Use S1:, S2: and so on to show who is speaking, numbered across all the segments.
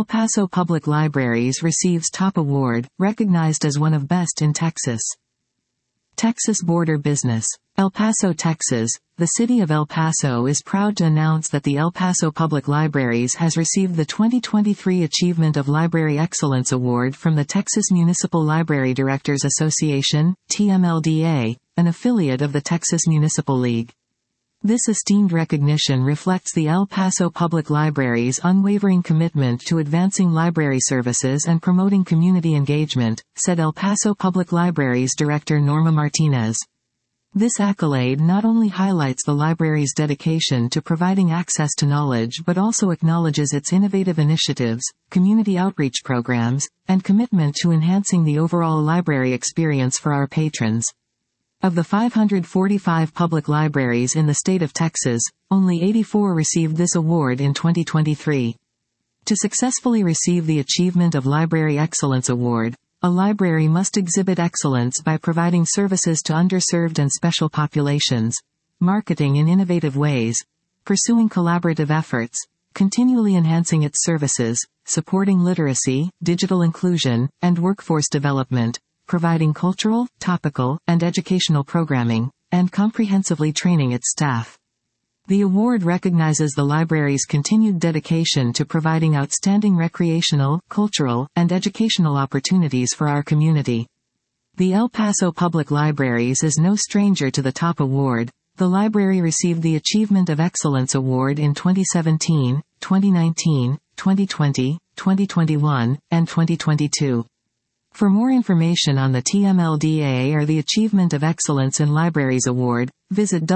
S1: El Paso Public Libraries receives top award, recognized as one of best in Texas. Texas Border Business. El Paso, Texas. The city of El Paso is proud to announce that the El Paso Public Libraries has received the 2023 Achievement of Library Excellence Award from the Texas Municipal Library Directors Association, TMLDA, an affiliate of the Texas Municipal League. This esteemed recognition reflects the El Paso Public Library's unwavering commitment to advancing library services and promoting community engagement, said El Paso Public Library's Director Norma Martinez. This accolade not only highlights the library's dedication to providing access to knowledge but also acknowledges its innovative initiatives, community outreach programs, and commitment to enhancing the overall library experience for our patrons. Of the 545 public libraries in the state of Texas, only 84 received this award in 2023. To successfully receive the Achievement of Library Excellence Award, a library must exhibit excellence by providing services to underserved and special populations, marketing in innovative ways, pursuing collaborative efforts, continually enhancing its services, supporting literacy, digital inclusion, and workforce development, providing cultural, topical, and educational programming, and comprehensively training its staff. The award recognizes the library's continued dedication to providing outstanding recreational, cultural, and educational opportunities for our community. The El Paso Public Libraries is no stranger to the top award. The library received the Achievement of Excellence Award in 2017, 2019, 2020, 2021, and 2022. For more information on the TMLDA or the Achievement of Excellence in Libraries Award, visit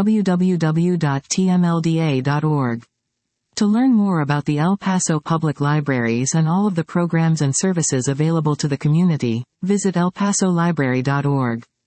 S1: www.tmlda.org. To learn more about the El Paso Public Libraries and all of the programs and services available to the community, visit elpasolibrary.org.